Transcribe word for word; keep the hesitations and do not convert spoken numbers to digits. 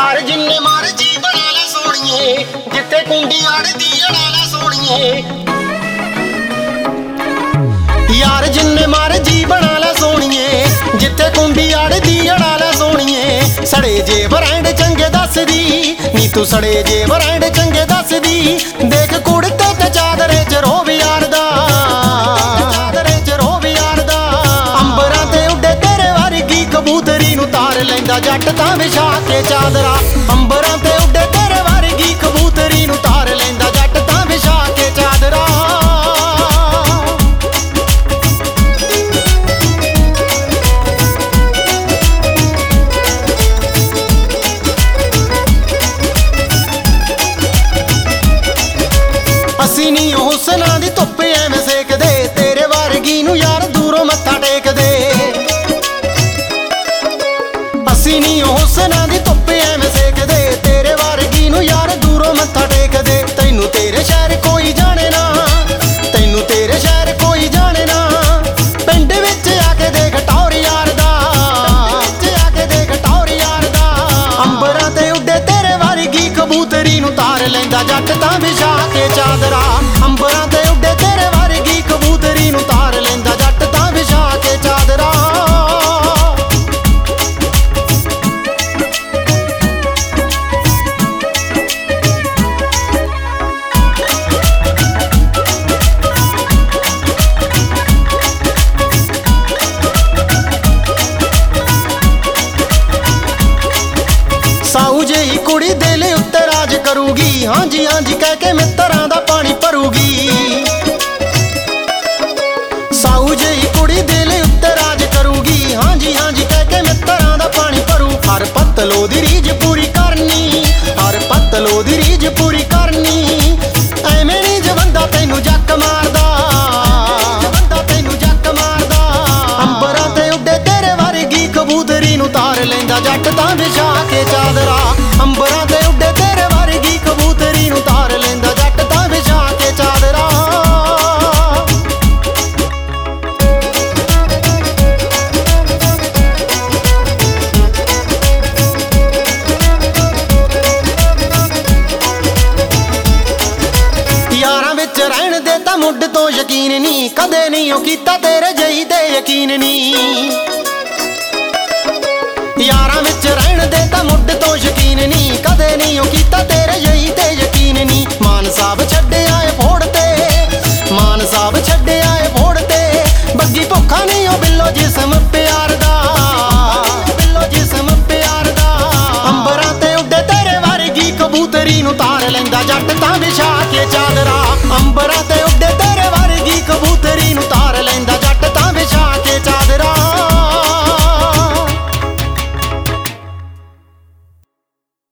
यार जिन्ने मर्जी बना ला सोनिए, जिथे कुंडी अड़दी अड़ा ला सोनिए। यार जिन्ने मर्जी बना ला सोनिए, जिथे कुंडी अड़दी अड़ा ला सोनिए। सड़े जे ब्रांड चंगे दस दी नी तू, सड़े जे ब्रांड चंगे दस दी। देख कुड़ते ते चादरे च रोब यार दा, चादरे च रोब यार दा। अंबरां ते उड्डे तेरे वर्गी कबूतरी नूं तार लैंदा जट तां विछा के चादरा। अंबरां ते उड्डे तेरे वर्गी कबूतरी नूं तार लैंदा जट तां विछा के चादरा। ਅਸੀਂ ਨੀ ਹੁਸਨਾਂ ਦੀ ਧੁੱਪ ਐਵੇਂ ਸੇਕਦੇ, ਤੇਰੇ ਵਰਗੀ ਨੂੰ ਯਾਰ ਦੂਰੋਂ ਮੱਥਾ ਟੇਕਦੇ। ਅਸੀਂ ਨੀ ਹੁਸਨਾਂ ਦੀ ਧੁੱਪ ਐਵੇਂ ਸੇਕਦੇ, ਤੇਰੇ ਵਰਗੀ ਨੂੰ ਯਾਰ ਦੂਰੋਂ ਮੱਥਾ ਟੇਕਦੇ। ਤੈਨੂੰ ਤੇਰੇ ਸ਼ਹਿਰ ਕੋਈ ਜਾਣੇ ਨਾ, ਤੈਨੂੰ ਤੇਰੇ ਸ਼ਹਿਰ ਕੋਈ ਜਾਣੇ ਨਾ। ਪਿੰਡ ਵਿੱਚ ਆ ਕੇ ਦੇਖ ਟੌਰ ਯਾਰ ਦਾ, ਵਿੱਚ ਆ ਕੇ ਦੇਖ ਟੌਰ ਯਾਰ ਦਾ। ਅੰਬਰਾਂ ਤੇ ਉੱਡੇ ਤੇਰੇ ਵਰਗੀ ਕਬੂਤਰੀ ਨੂੰ ਤਾਰ ਲੈਂਦਾ ਜੱਟ ਤਾਂ ਵਿਛਾ ਕੇ ਚਾਦਰਾ। ਅੰਬਰਾਂ ਤੇ ਉੱਡੇ ਤੇਰੇ ਵਰਗੀ ਕਬੂਤਰੀ ਨੂੰ ਤਾਰ ਲੈਂਦਾ ਜੱਟ ਤਾਂ ਵਿਛਾ ਕੇ ਚਾਦਰਾ। ਸਾਊ ਜਿਹੀ ਕੁੜੀ ਦਿਲ ਉੱਤੇ ਰਾਜ ਕਰੂਗੀ, ਹਾਂਜੀ ਹਾਂਜੀ ਕਹਿ ਕੇ ਮਿੱਤਰਾਂ ਦਾ ਪਾਣੀ ਭਰੂਗੀ। ਸਾਊ ਜਿਹੀ ਕੁੜੀ ਦਿਲ ਉੱਤੇ ਰਾਜ ਕਰੂਗੀ, ਹਾਂਜੀ ਹਾਂਜੀ ਕਹਿ ਕੇ ਮਿੱਤਰਾਂ ਦਾ ਪਾਣੀ ਭਰੂ। ਹਰ ਪਤਲੋ ਦੀ ਰੀਝ ਪੂਰੀ ਕਰਨੀ, ਹਰ ਪਤਲੋ ਦੀ ਰੀਝ ਪੂਰੀ ਕਰਨੀ। ਐਵੇਂ ਨੀ ਜਵੰਦਾ ਤੈਨੂੰ ਜੱਕ ਮਾਰਦਾ, ਜਵੰਦਾ ਤੈਨੂੰ ਜੱਕ ਮਾਰਦਾ। ਅੰਬਰਾਂ ਤੇ ਉੱਡੇ ਤੇਰੇ ਵਰਗੀ ਕਬੂਤਰੀ ਨੂੰ ਤਾਰ ਲੈਂਦਾ ਜੱਟ ਤਾਂ ਵਿਛਾ ਕੇ ਚਾਦਰਾ। ਅੰਬਰਾਂ ਤੇ ਉੱਡੇ ਤੇਰੇ ਵਰਗੀ ਕਬੂਤਰੀ ਨੂੰ ਤਾਰ ਲੈਂਦਾ ਜੱਟ ਤਾਂ ਵਿਛਾ ਕੇ ਚਾਦਰਾ। ਯਾਰਾਂ ਵਿੱਚ ਰਹਿਣ ਦੇ ਤਾਂ ਮੁੱਢ ਤੋਂ ਯਕੀਨ ਨਹੀਂ, ਕਦੇ ਨਹੀਂ ਉਹ ਕੀਤਾ ਤੇਰੇ ਜਿਹੀ ਤੇ ਯਕੀਨ ਨਹੀਂ। ਯਾਰਾਂ ਵਿੱਚ ਰਹਿਣ ਦੇ ਤਾਂ ਮੁੱਢ ਤੋਂ ਯਕੀਨ ਨਹੀਂ, ਕਦੇ ਨਹੀਂ ਉਹ ਕੀਤਾ ਤੇਰੇ ਜਿਹੀ ਤੇ ਯਕੀਨ ਨਹੀਂ। ਮਾਨ ਸਾਹਿਬ ਛੱਡਿਆ ਏ ਫੋੜ ਤੇ, ਮਾਨ ਸਾਹਿਬ ਛੱਡਿਆ ਏ ਫੋੜ ਤੇ। ਬੱਗੀ ਭੁੱਖਾ ਨਹੀਂ ਉਹ ਬਿੱਲੋ ਜਿਸਮ ਪਿਆਰ ਦਾ, ਬਿੱਲੋ ਜਿਸਮ ਪਿਆਰ ਦਾ। ਅੰਬਰਾਂ ਤੇ ਉੱਡੇ ਤੇਰੇ ਵਰਗੀ ਕਬੂਤਰੀ ਨੂੰ ਤਾਰ ਲੈਂਦਾ ਜੱਟ ਤਾਂ ਵਿਛਾ ਕੇ ਚਾਦਰਾ।